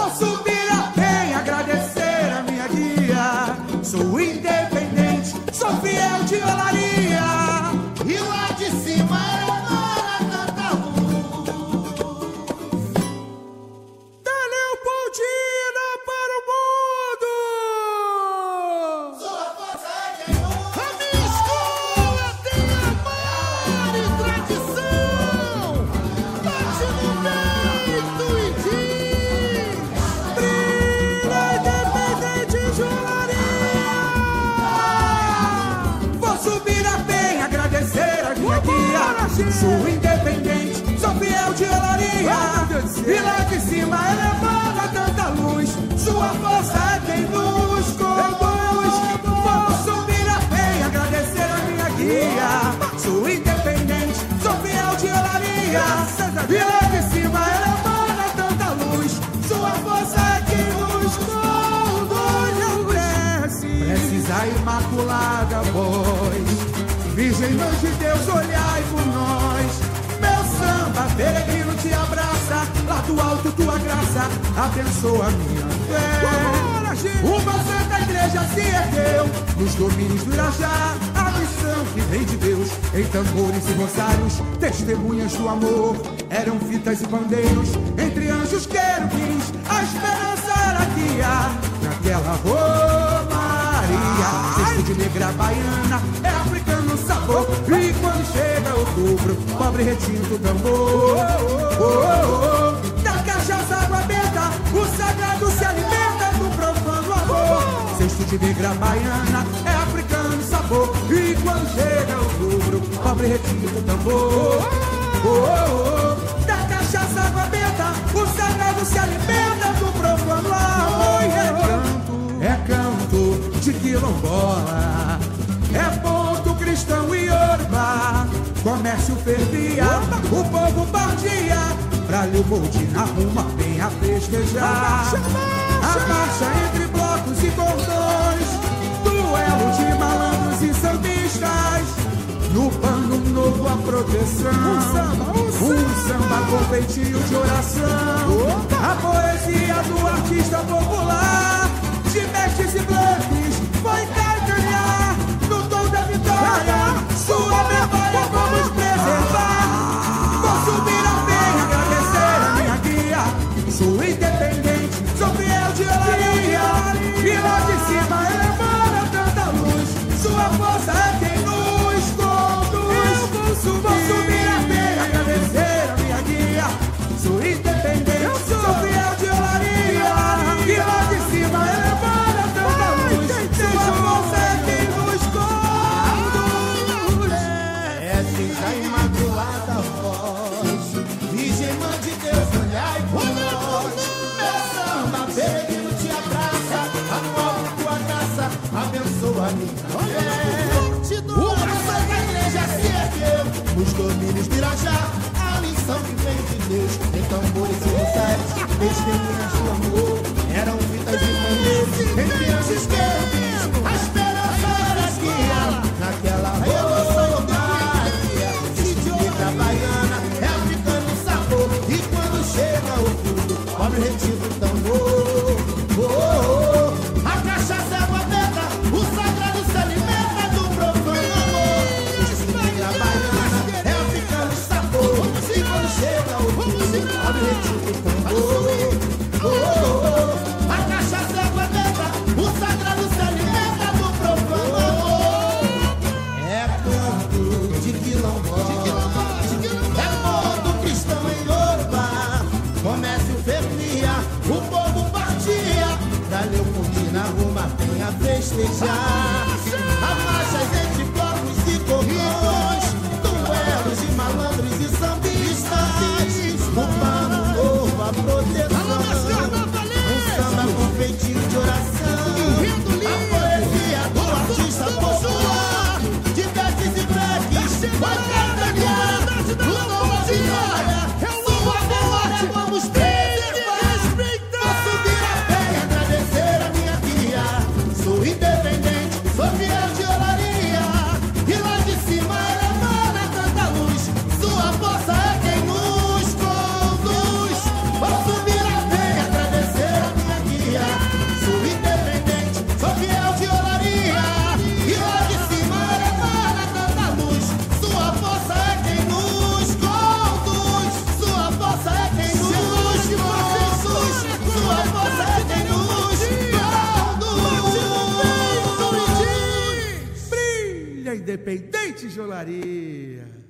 Vou subir a pé e agradecer a minha guia. Sou independente, sou fiel de olaria. E lá de cima emana tanta luz. Dá-lhe Leopoldina para o mundo. Sua força é quem luz. A minha escola tem amor e tradição. Bate no peito e diz: Brilha independente de olaria. Vou subir a pé e agradecer a minha guia. Sou independente, sou fiel de olaria. E lá de cima elevada tanta luz. Sua força é quem nos conduz. Vou subir a pé e agradecer a minha guia. Sou independente, sou fiel de olaria. E lá de cima elevada tanta luz. Sua força é quem nos conduz. Precisa imaculada voz, Virgem Mãe de Deus, olhai por nós. Meu samba peregrino te abraça, lá do alto tua graça abençoa a minha fé. Uma santa igreja se ergueu nos domínios do Irajá, a missão que vem de Deus. Em tambores e rosários, testemunhas do amor, eram fitas e pandeiros, entre anjos querubins, a esperança era guia naquela romaria. Cesto de negra baiana, é africano sabor. E quando chega outubro, pobre retinto o tambor. Da cachaça água benta, o sagrado se alimenta do profano amor. Cesto de negra baiana, é africano sabor. E quando chega outubro, pobre retinto o tambor. Da cachaça água benta, o sagrado se alimenta do profano amor. É canto de quilombola, é ponto cristão e Yorubá. Comércio fervia, o povo partia, pra Leopoldina arruma bem a festejar. A marcha entre blocos e cordões, duelo de malandros e sambistas. No pano novo a proteção, um samba com feitio de oração. A poesia do artista popular, de mestres e blanques, foi caetaniar no tom da vitória. Sua memória vamos preservar. Vou subir a pé e agradecer a minha guia. Sou independente, sou fiel de olaria. E lá de cima elevada tanta luz. Sua força é quem nos conduz. Vou subir a pé e agradecer a minha guia. Sou independente, sou fiel de olaria. E lá de cima elevada tanta luz. Sua força é quem nos conduz. Seja a imaculada voz, Virgem Mãe de Deus, olhai por nós. Meu samba peregrino te abraça, anual tua graça abençoa a minha fé. Uma santa igreja se ergueu nos domínios do Irajá, a missão que vem de Deus. Em tambores e rosários, testemunhas do amor, eram fitas e pandeiros, entre anjos querubins, a esperança era guia naquela revolução. Baiana, é africano sabor. E quando chega o fundo, pobre retiro o tambor. A cachaça é água benta, o sagrado se alimenta do profano amor. Negra baiana, é africano sabor. E quando chega o fundo, pobre retiro o tambor. A cachaça é água benta, o sagrado se alimenta do profano amor. É canto de quilombola, comércio fervia, o povo partia, da Leopoldina arruma bem a festejar. A marchas entre blocos e cordões, duelos de malandros e sambistas. O pano novo a proteção, um samba com feitio de oração. A poesia do artista popular, de versos e breques, vai caetaniar no tom de glória. Vamos respeitar. Vou subir a pé e agradecer a minha guia. Sou independente, Família Independente de Olaria.